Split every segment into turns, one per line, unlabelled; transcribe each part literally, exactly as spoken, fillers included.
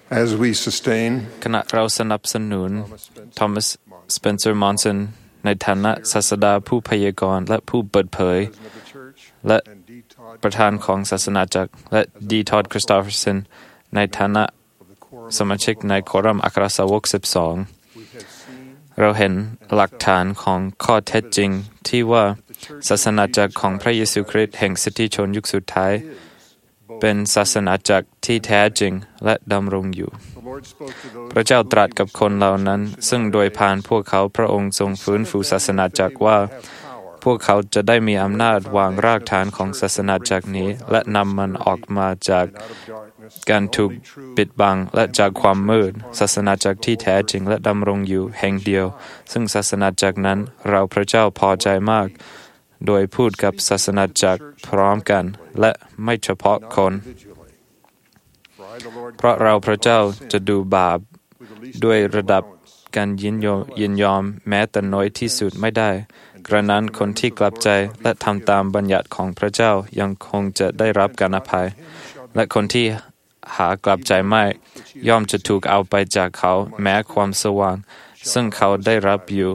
As we sustain
ขณะเราสนับสนุนทอมัสสเปนเซอร์มอนสันในฐานะศาสดาผู้พยากรณ์และผู้เปิดเผยและประธานของศาสนาจักรและดีทอดคริสตอฟเฟอร์สันในฐานะสมาชิกในโครัมอัครสาวกสิบสองเราเห็นหลักฐานของข้อเท็จจริงที่ว่าศาสนาจักรของพระเยซูคริสต์แห่งสิทธิชนยุคสุดท้ายเป็นศาสนาจักรที่แท้จริงและดำรงอยู่พระเจ้าตรัสกับคนเหล่านั้นซึ่งโดยผ่านพวกเขาพระองค์ทรงฟื้นฟูศาสนาจักรว่าพวกเขาจะได้มีอำนาจวางรากฐานของศาสนาจักรนี้และนำมันออกมาจากการถูกปิดบังและจากความมืดศาสนาจักรที่แท้จริงและดำรงอยู่แห่งเดียวซึ่งศาสนาจักรนั้นเราพระเจ้าพอใจมากโดยพูดกับศาสนาจักรพร้อมกันและไม่เฉพาะคนเพราะเราพระเจ้าจะดูบาปด้วยระดับการยินยอมยินยอมแม้แต่น้อยที่สุดไม่ได้กระนั้นคนที่กลับใจและทำตามบัญญัติของพระเจ้ายังคงจะได้รับการอภัยและคนที่หากลับใจไม่ย่อมจะถูกเอาไปจากเขาแม้ความสว่างซึ่งเขาได้รับอยู่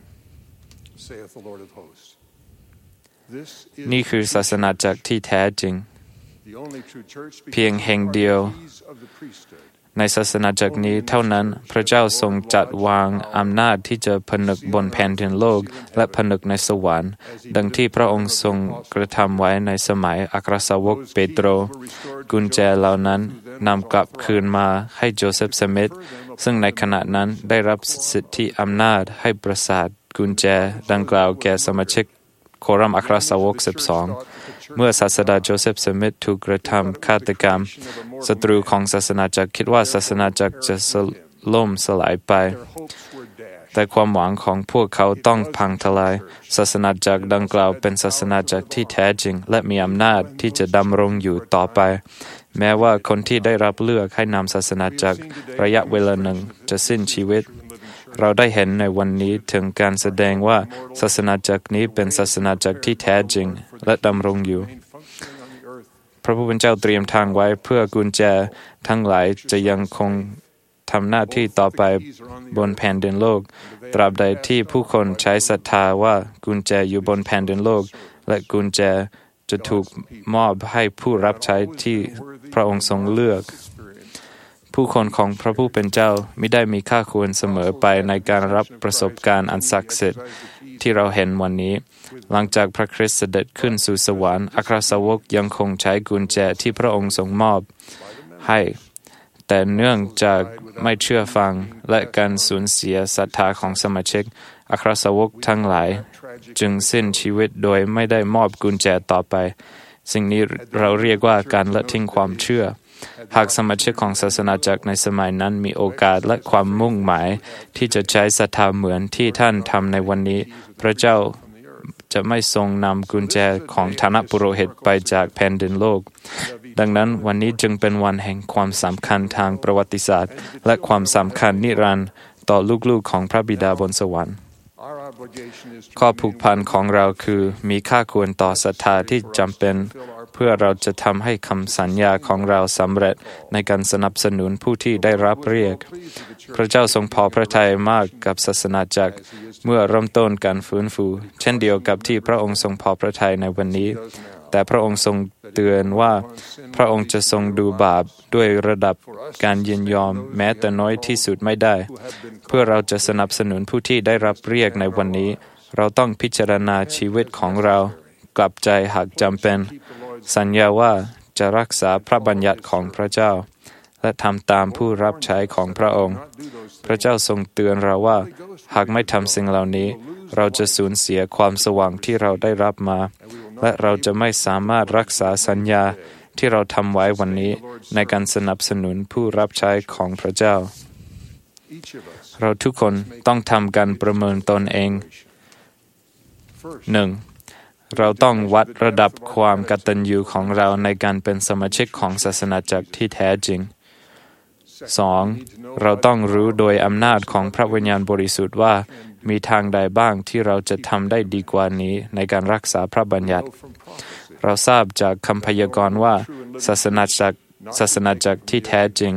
นี่คือศาสนาจักรที่แท้จริงเพียงแห่งเดียวในศาสนาจักรนี้เท่านั้นพระเจ้าทรงจัดวางอำนาจที่จะผนึกบนแผ่นดินโลกและผนึกในสวรรค์ดังที่พระองค์ทรงกระทำไว้ในสมัยอัครสาวกเปโตรกุญแจเหล่านั้นนำกลับคืนมาให้โจเซฟสมิธซึ่งในขณะนั้นได้รับสิทธิอำนาจให้ประสาทกุญแจดังกล่าวแก่สมาชิกโครัมอัครสาวกสิบสองเมื่อศาสดาโจเซฟสมิธถูกกระทำฆาตกรรมศัตรูของศาสนาจักรคิดว่าศาสนาจักรจะสล่มสลายไปแต่ความหวังของพวกเขาต้องพังทลายศาสนาจักรดังกล่าวเป็นศาสนาจักรที่แท้จริงและมีอำนาจที่จะดำรงอยู่ต่อไปแม้ว่าคนที่ได้รับเลือกให้นำศาสนาจักรระยะเวลาหนึ่งจะสิ้นชีวิตเราได้เห็นในวันนี้ถึงการแสดงว่าศาสนาจักรนี้เป็นศาสนาจักรที่แท้จริงและดำรงอยู่พระผู้เป็นเจ้าเตรียมทางไว้เพื่อกุญแจทั้งหลายจะยังคงทำหน้าที่ต่อไปบนแผ่นดินโลกตราบใดที่ผู้คนใช้ศรัทธาว่ากุญแจอยู่บนแผ่นดินโลกและกุญแจจะถูกมอบให้ผู้รับใช้ที่พระองค์ทรงเลือกผู้คนของพระผู้เป็นเจ้ามิได้มีค่าควรเสมอไปในการรับประสบการณ์อันศักดิ์สิทธิ์ที่เราเห็นวันนี้หลังจากพระคริสต์เสด็จขึ้นสู่สวรรค์อัครสาวกยังคงใช้กุญแจที่พระองค์ทรงมอบให้แต่เนื่องจากไม่เชื่อฟังและการสูญเสียศรัทธาของสมาชิกอัครสาวกทั้งหลายจึงสิ้นชีวิตโดยไม่ได้มอบกุญแจต่อไปสิ่งนี้เราเรียกว่าการละทิ้งความเชื่อหากสมาชิกของศาสนาจักรในสมัยนั้นมีโอกาสและความมุ่งหมายที่จะใช้ศรัทธาเหมือนที่ท่านทำในวันนี้พระเจ้าจะไม่ทรงนำกุญแจของฐานะปุโรหิตไปจากแผ่นดินโลกดังนั้นวันนี้จึงเป็นวันแห่งความสำคัญทางประวัติศาสตร์และความสำคัญนิรันดร์ต่อลูกๆของพระบิดาบนสวรรค์ข้อผูกพันของเราคือมีค่าควรต่อศรัทธาที่จำเป็นเพื่อเราจะทำให้คำสัญญาของเราสำเร็จในการสนับสนุนผู้ที่ได้รับเรียกพระเจ้าทรงพอพระทัยมากกับศาสนาจักรเมื่อเริ่มต้นการฟื้นฟูเช่นเดียวกับที่พระองค์ทรงพอพระทัยในวันนี้แต่พระองค์ทรงเตือนว่าพระองค์จะทรงดูบาปด้วยระดับการยินยอมแม้แต่น้อยที่สุดไม่ได้เพื่อเราจะสนับสนุนผู้ที่ได้รับเรียกในวันนี้เราต้องพิจารณาชีวิตของเรากลับใจหากจำเป็นสัญญาว่าจะรักษาพระบัญญัติของพระเจ้าและทำตามผู้รับใช้ของพระองค์พระเจ้าทรงเตือนเราว่าหากไม่ทำสิ่งเหล่านี้เราจะสูญเสียความสว่างที่เราได้รับมาและเราจะไม่สามารถรักษาสัญญาที่เราทำไว้วันนี้ในการสนับสนุนผู้รับใช้ของพระเจ้าเราทุกคนต้องทำการประเมินตนเองหนึ่งเราต้องวัดระดับความกตัญญูของเราในการเป็นสมาชิกของศาสนาจักรที่แท้จริงสองเราต้องรู้โดยอำนาจของพระวิญญาณบริสุทธิ์ว่ามีทางใดบ้างที่เราจะทำได้ดีกว่านี้ในการรักษาพระบัญญัติเราทราบจากคำพยากรณ์ว่าศาสนาจักรศาสนาจักรที่แท้จริง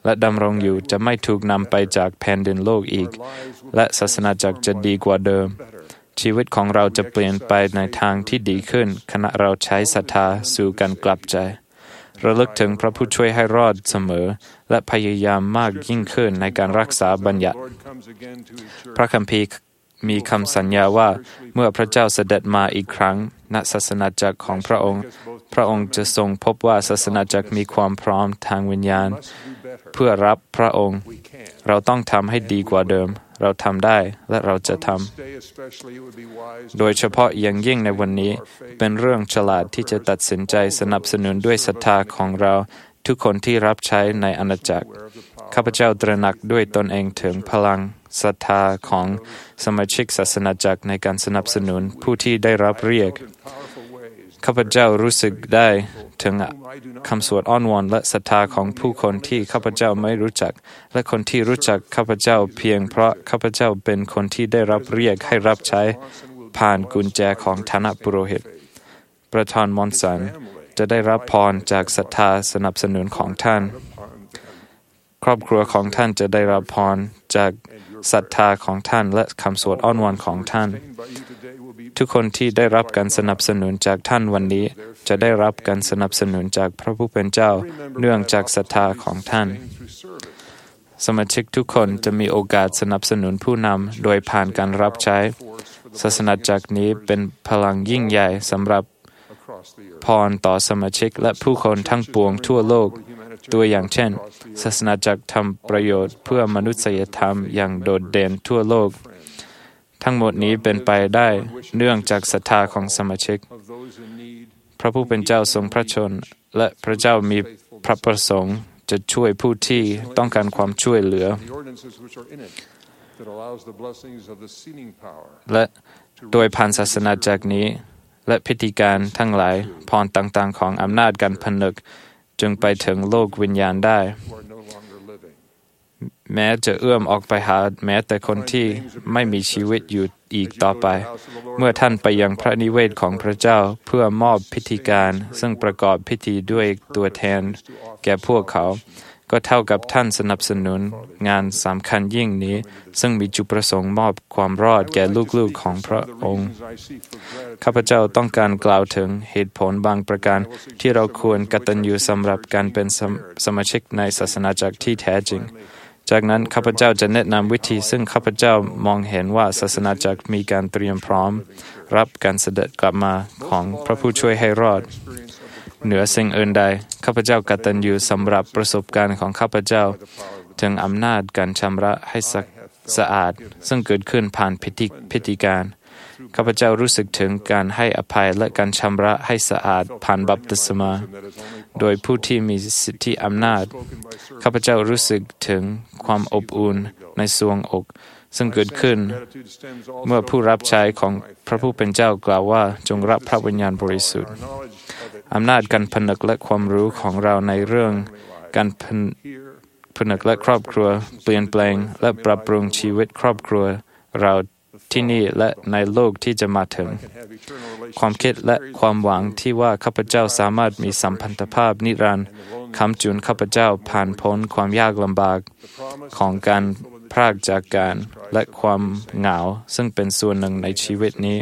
และดำรงอยู่จะไม่ถูกนำไปจากแผ่นดินโลกอีกและศาสนาจักรจะดีกว่าเดิมชีวิตของเราจะเปลี่ยนไปในทางที่ดีขึ้นขณะเราใช้ศรัทธาสู่การกลับใจระลึกถึงพระผู้ช่วยให้รอดเสมอและพยายามมากยิ่งขึ้นในการรักษาบัญญัติพระคัมภีร์มีคำสัญญาว่าเมื่อพระเจ้าเสด็จมาอีกครั้งณศาสนาจักรของพระองค์พระองค์จะทรงพบว่าศาสนาจักรมีความพร้อมทางวิญญาณเพื่อรับพระองค์เราต้องทำให้ดีกว่าเดิมเราทำได้และเราจะทำโดยเฉพาะอย่างยิ่งในวันนี้เป็นเรื่องฉลาดที่จะตัดสินใจสนับสนุนด้วยศรัทธาของเราทุกคนที่รับใช้ในอาณาจักรข้าพเจ้าตระหนักด้วยตนเองถึงพลังศรัทธาของสมาชิกศาสนาจักรในการสนับสนุนผู้ที่ได้รับเรียกข้าพเจ้ารู้สึกได้ถึงคำสวดอ้อนวอนและศรัทธาของผู้คนที่ข้าพเจ้าไม่รู้จักและคนที่รู้จักข้าพเจ้าเพียงเพราะข้าพเจ้าเป็นคนที่ได้รับเรียกให้รับใช้ผ่านกุญแจของฐานะปุโรหิตประธานมอนสันจะได้รับพรจากศรัทธาสนับสนุนของท่านครอบครัวของท่านจะได้รับพรจากศรัทธาของท่านและคำสวดอ้อนวอนของท่านทุกคนที่ได้รับการสนับสนุนจากท่านวันนี้จะได้รับการสนับสนุนจากพระผู้เป็นเจ้าเนื่องจากศรัทธาของท่านสมาชิกทุกคนจะมีโอกาสสนับสนุนผู้นำโดยผ่านการรับใช้ศาสนาจักรนี้เป็นพลังยิ่งใหญ่สำหรับพรต่อสมาชิกและผู้คนทั้งปวงทั่วโลกตัวอย่างเช่นศาสนาจักรทำประโยชน์เพื่อมนุษยธรรมอย่างโดดเด่นทั่วโลกทั้งหมดนี้เป็นไปได้เนื่องจากศรัทธาของสมาชิกพระผู้เป็นเจ้าทรงพระชนและพระเจ้ามีพระประสงค์จะช่วยผู้ที่ต้องการความช่วยเหลือและโดยผ่านศาสนาจักรนี้และพิธีการทั้งหลายพรต่างๆของอำนาจการผนึกจึงไปถึงโลกวิญญาณได้แม้จะเอื้อมออกไปหาแม้แต่คนที่ไม่มีชีวิตอยู่อีกต่อไปเมื่อท่านไปยังพระนิเวศของพระเจ้าเพื่อมอบพิธีการซึ่งประกอบพิธีด้วยตัวแทนแก่พวกเขาก็เท่ากับท่านสนับสนุนงานสำคัญยิ่งนี้ซึ่งมีจุดประสงค์มอบความรอดแก่ลูกๆของพระองค์ข้าพเจ้าต้องการกล่าวถึงเหตุผลบางประการที่เราควรกตัญญูสำหรับการเป็นสมาชิกในศาสนาจักรที่แท้จริงจากนั้นข้าพเจ้าจะแนะนำวิธีซึ่งข้าพเจ้ามองเห็นว่าศาสนาจักรมีการเตรียมพร้อมรับการเสด็จกลับมาของพระผู้ช่วยให้รอดเหนือสิ่งอื่นใดข้าพเจ้ากตัญญูสำหรับประสบการณ์ของข้าพเจ้าถึงอำนาจการชำระให้สะอาดซึ่งเกิดขึ้นผ่านพิธีพิธีการข้าพเจ้ารู้สึกถึงการให้อภัยและการชำระให้สะอาดผ่านบัพติศมาโดยผู้ที่มีสิทธิอำนาจข้าพเจ้ารู้สึกถึงความอบอุ่นในทรวงอกซึ่งเกิดขึ้นเมื่อผู้รับใช้ของพระผู้เป็นเจ้ากล่าวว่าจงรับพระวิญญาณบริสุทธิ์อำนาจการผนึกและความรู้ของเราในเรื่องการผนึกและครอบครัวเปลี่ยนแปลงและปรับปรุงชีวิตครอบครัวเราที่นี่และในโลกที่จะมาถึงความคิดและความหวังที่ว่าข้าพเจ้าสามารถมีสัมพันธภาพนิรันดร์ค้ำจุนข้าพเจ้าผ่านพ้นความยากลำบากของการพรากจากกันและความเหงาซึ่งเป็นส่วนหนึ่งในชีวิตนี้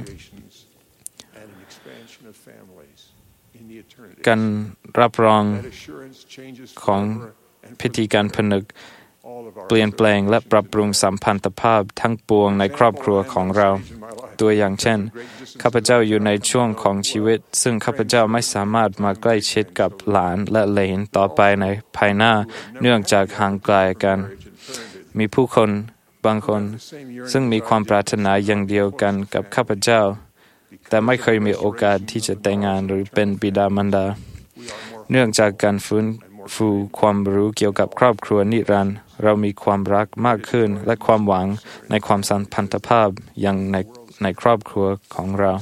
การรับรองของพิธีการผนึกเปลี่ยนแปลงและปรับปรุงสัมพันธภาพทั้งปวงในครอบครัวของเราตัวอย่างเช่นข้าพเจ้าอยู่ในช่วงของชีวิตซึ่งข้าพเจ้าไม่สามารถมาใกล้ชิดกับหลานและเหลนต่อไปในภายหน้าเนื่องจากห่างไกลกันมีผู้คนบางคนซึ่งมีความปรารถนาอย่างเดียวกันกับข้าพเจ้าแต่ไม่เคยมีโอกาสที่จะแต่งงานหรือเป็นบิดามารดาเนื่องจากการฟื้นฟูความรู้เกี่ยวกับครอบครัวนิรันดร์เรามีความรักมากขึ้นและความหวังในความสัมพันธภาพอย่างในในครอบครัวของเรา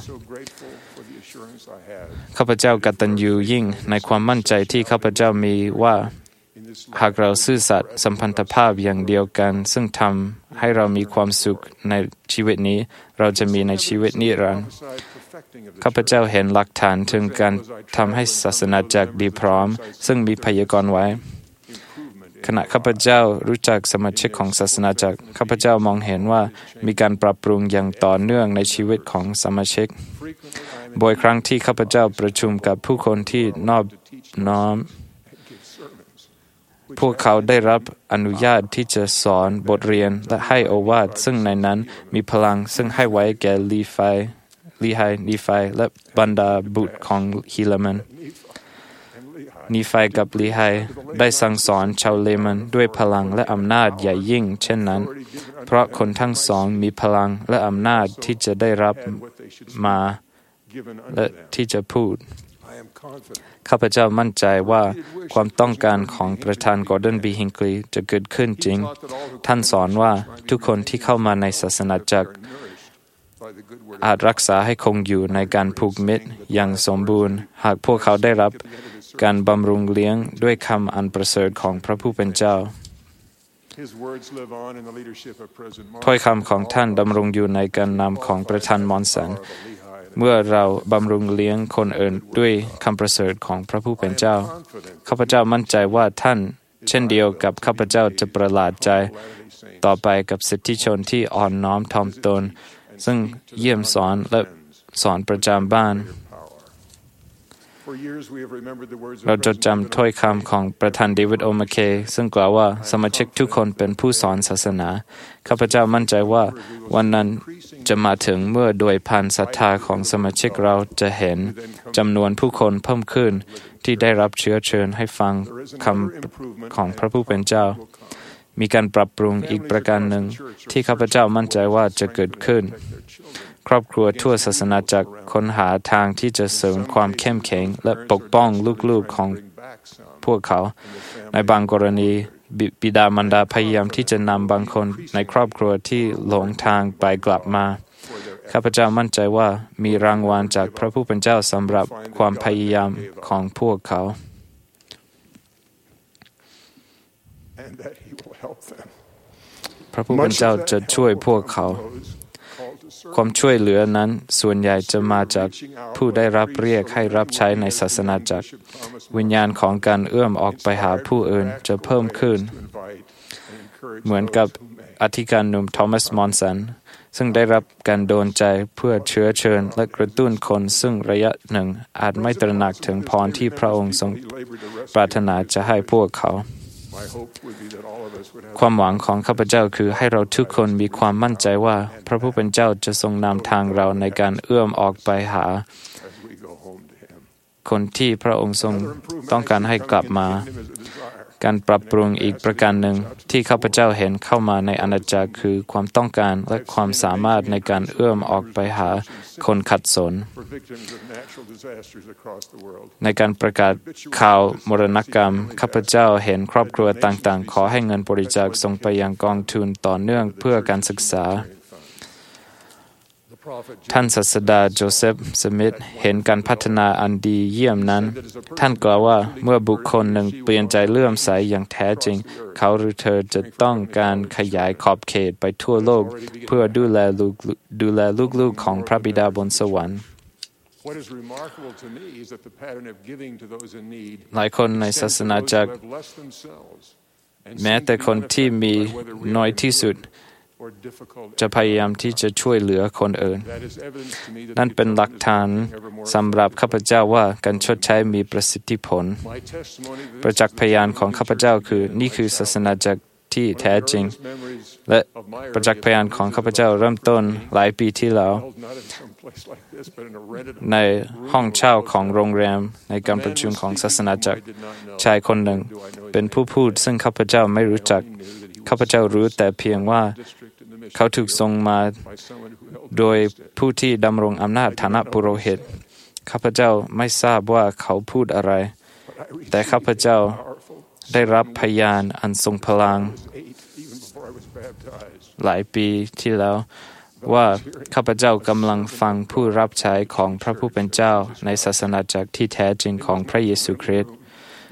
ข้าพเจ้ากตัญญูยิ่งในความมั่นใจที่ข้าพเจ้ามีว่าหากเราซื่อสัตย์สัมพันธภาพอย่างเดียวกันซึ่งทำให้เรามีความสุขในชีวิตนี้เราจะมีในชีวิตนิรันดร์ข้าพเจ้าเห็นหลักฐานถึงการทำให้ศาสนาจักรดีพร้อมซึ่งมีพยากรณ์ไว้ขณะข้าพเจ้ารู้จักสมาชิกของศาสนาจักรข้าพเจ้ามองเห็นว่ามีการปรับปรุงอย่างต่อเนื่องในชีวิตของสมาชิกบ่อยครั้งที่ข้าพเจ้าประชุมกับผู้คนที่นอบน้อมพวกเขาได้รับอนุญาตที่จะสอนบทเรียนและให้โอวาทซึ่งในนั้นมีพลังซึ่งให้ไว้แก่ลีไฟลีไฮนีไฟและบรรดาบุตรของฮิลมันนีไฟกับลีไฮได้สั่งสอนชาวเลมันด้วยพลังและอำนาจใหญ่ยิ่งเช่นนั้นเพราะคนทั้งสองมีพลังและอำนาจที่จะได้รับมาและที่จะพูดข้าพเจ้ามั่นใจว่าความต้องการของประธานกอร์ดอนบีฮิงกลีจะเกิดขึ้นจริงท่านสอนว่าทุกคนที่เข้ามาในศาสนาจักรอาจรักษาให้คงอยู่ในการผูกมิตรอย่างสมบูรณ์หากพวกเขาได้รับการบำรุงเลี้ยงด้วยคำอันประเสริฐของพระผู้เป็นเจ้าถ้อยคำของท่านดำรงอยู่ในการนำของประธานมอนสันเมื่อเราบำรุงเลี้ยงคนอื่นด้วยคำประเสริฐของพระผู้เป็นเจ้าข้าพเจ้ามั่นใจว่าท่านเช่นเดียวกับข้าพเจ้าจะประหลาดใจต่อไปกับศิษย์ชนที่อ่อนน้อมถ่อมตนซึ่งเยี่ยมสอนและสอนประจำบ้านเราจดจำถ้อยคำของประธานเดวิดโอมาเคซึ่งกล่าวว่าสมาชิกทุกคนเป็นผู้สอนศาสนาข้าพเจ้ามั่นใจว่าวันนั้นจะมาถึงเมื่อโดยผ่านศรัทธาของสมาชิกเราจะเห็นจำนวนผู้คนเพิ่มขึ้นที่ได้รับเชื้อเชิญให้ฟังคำของพระผู้เป็นเจ้ามีการปรับปรุงอีกประการหนึ่งที่ข้าพเจ้ามั่นใจว่าจะเกิดขึ้นครอบครัวทั่วศาสนาจักรค้นหาทางที่จะเสริมความเข้มแข็งและปกป้องลูกๆของพวกเขาในบางกรณีบิดามารดาพยายามที่จะนำบางคนในครอบครัวที่หลงทางไปกลับมาข้าพเจ้ามั่นใจว่ามีรางวัลจากพระผู้เป็นเจ้าสำหรับความพยายามของพวกเขาพระผู้เป็นเจ้าจะช่วยพวกเขาความช่วยเหลือนั้นส่วนใหญ่จะมาจากผู้ได้รับเรียกให้รับใช้ในศาสนาจักรวิญญาณของการเอื้อมออกไปหาผู้อื่นจะเพิ่มขึ้นเหมือนกับอธิการหนุ่มทอมัสมอนสันซึ่งได้รับการโดนใจเพื่อเชื้อเชิญและกระตุ้นคนซึ่งระยะหนึ่งอาจไม่ตระหนักถึงพรที่พระองค์ทรงปรารถนาจะให้พวกเขาความหวังของข้าพเจ้าคือให้เราทุกคนมีความมั่นใจว่าพระผู้เป็นเจ้าจะทรงนำทางเราในการเอื้อมออกไปหาคนที่พระองค์ทรงต้องการให้กลับมาการปรับปรุงอีกประการหนึ่งที่ข้าพเจ้าเห็นเข้ามาในอาณาจักรคือความต้องการและความสามารถในการเอื้อมออกไปหาคนขัดสนในการประกาศข่าวมรณกรรมข้าพเจ้าเห็นครอบครัวต่างๆขอให้เงินบริจาคส่งไปยังกองทุนต่อเนื่องเพื่อการศึกษาท่านศาสดาโจเซฟสมิธเห็นการพัฒนาอันดีเยี่ยมนั้นท่านกล่าวว่าเมื่อบุคคลหนึ่งเปลี่ยนใจเลื่อมใสอย่างแท้จริงเขาหรือเธอจะต้องการขยายขอบเขตไปทั่วโลกเพื่อดูแลลูกดูแลลูกๆของพระบิดาบนสวรรค์หลายคนในศาสนาจักรแม้แต่คนที่มีน้อยที่สุดจะพยายามที่จะช่วยเหลือคนอื่นนั่นเป็นหลักฐานสำหรับข้าพเจ้าว่าการชดใช้มีประสิทธิผลประจักษ์พยานของข้าพเจ้าคือนี่คือศาสนาจักรที่แท้จริงและประจักษ์พยานของข้าพเจ้าเริ่มต้นหลายปีที่แล้วในห้องเช่าของโรงแรมในการประชุมของศาสนาจักรชายคนหนึ่งเป็นผู้พูดซึ่งข้าพเจ้าไม่รู้จักข้าพเจ้ารู้แต่เพียงว่าเขาถูกส่งมาโดยผู้ที่ดำรงอำนาจฐานะปุโรหิตข้าพเจ้าไม่ทราบว่าเขาพูดอะไรแต่ข้าพเจ้าได้รับพยานอันทรงพลังหลายปีที่แล้วว่าข้าพเจ้ากำลังฟังผู้รับใช้ของพระผู้เป็นเจ้าในศาสนาจักรที่แท้จริงของพระเยซูคริสต์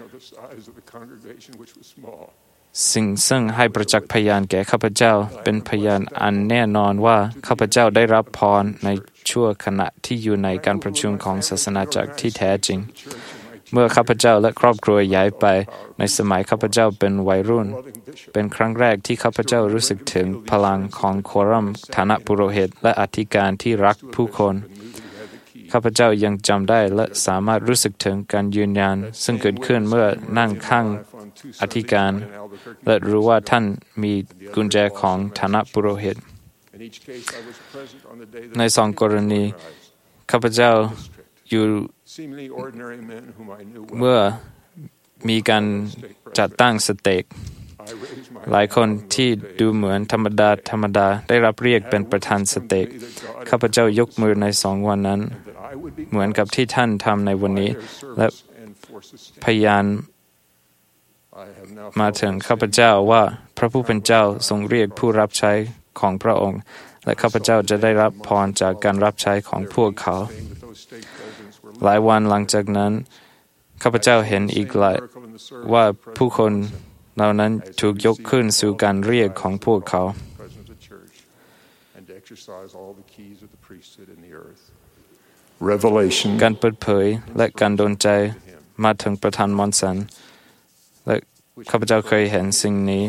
สิ่งซึ่งให้ประจักษ์พยานแก่ข้าพเจ้าเป็นพยานอันแน่นอนว่าข้าพเจ้าได้รับพรในชั่วขณะที่อยู่ในการประชุมของศาสนาจักรที่แท้จริงเมื่อข้าพเจ้าและครอบครัวย้ายไปในสมัยข้าพเจ้าเป็นวัยรุ่นเป็นครั้งแรกที่ข้าพเจ้ารู้สึกถึงพลังของโครัมฐานะปุโรหิตและอธิการที่รักผู้คนข้าพเจ้ายังจำได้และสามารถรู้สึกถึงการยืนยันซึ่งเกิดขึ้นเมื่อนั่งข้างอธิการและรู้ว่าท่านมีกุญแจของฐานะปุโรหิตในสองกรณีข้าพเจ้าอยู่เมื่อมีการจัดตั้งสเต็กหลายคนที่ดูเหมือนธรรมดาธรรมดาได้รับเรียกเป็นประธานสเต็กข้าพเจ้ายกมือในสองวันนั้นเหมือนกับที่ท่านทำในวันนี้และพยานมาถึงข้าพเจ้าว่าพระผู้เป็นเจ้าทรงเรียกผู้รับใช้ของพระองค์และข้าพเจ้าจะได้รับพรจากการรับใช้ของพวกเขาหลายวันหลังจากนั้นข้าพเจ้าเห็นอีกหลายว่าผู้คนเหล่านั้นถูกยกขึ้นสู่การเรียกของพวกเขาการเปิดเผยและการโดนใจมาถึงประธานมอนสันและข้าพเจ้าเคยเห็นสิ่งนี้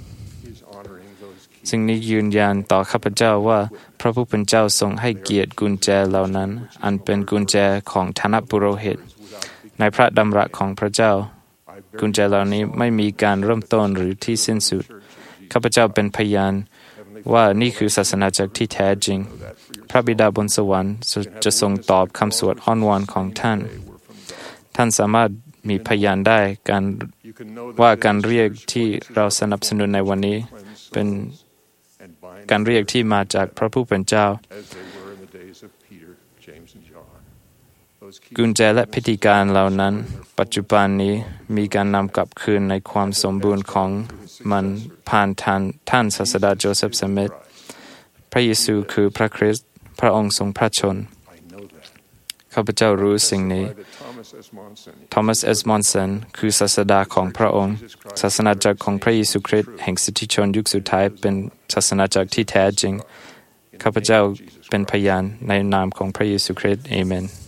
สิ่งนี้ยืนยันต่อข้าพเจ้าว่าพระผู้เป็นเจ้าทรงให้เกียรติกุญแจเหล่านั้นอันเป็นกุญแจของฐานะปุโรหิตในพระดำรัสของพระเจ้ากุญแจเหล่านี้ไม่มีการเริ่มต้นหรือที่สิ้นสุดข้าพเจ้าเป็นพยานว่านี่คือศาสนาจักรที่แท้จริงพระบิดาบนสวรรค์จะทรงตอบคำสวดอ้อนวอนของท่านท่านสามารถมีพยานได้การว่าการเรียกที่เราสนับสนุนในวันนี้เป็นการเรียกที่มาจากพระผู้เป็นเจ้ากุญแจและพิธีการเหล่านั้นปัจจุบันนี้มีการนำกลับคืนในความสมบูรณ์ของมันผ่านท่านท่านศาสดาโจเซฟสมิธพระเยซูคือพระคริสต์พระองค์ทรงพระชนข้าพเจ้ารู้สิ่งนี้ทอมัส เอส มอนสันคือศาสดาของพระองค์ศาสนาจักรของพระเยซูคริสต์แห่งสิทธิชนยุคสุดท้ายเป็นศาสนาจักรที่แท้จริงข้าพเจ้าเป็นพยานในนามของพระเยซูคริสต์อาเมน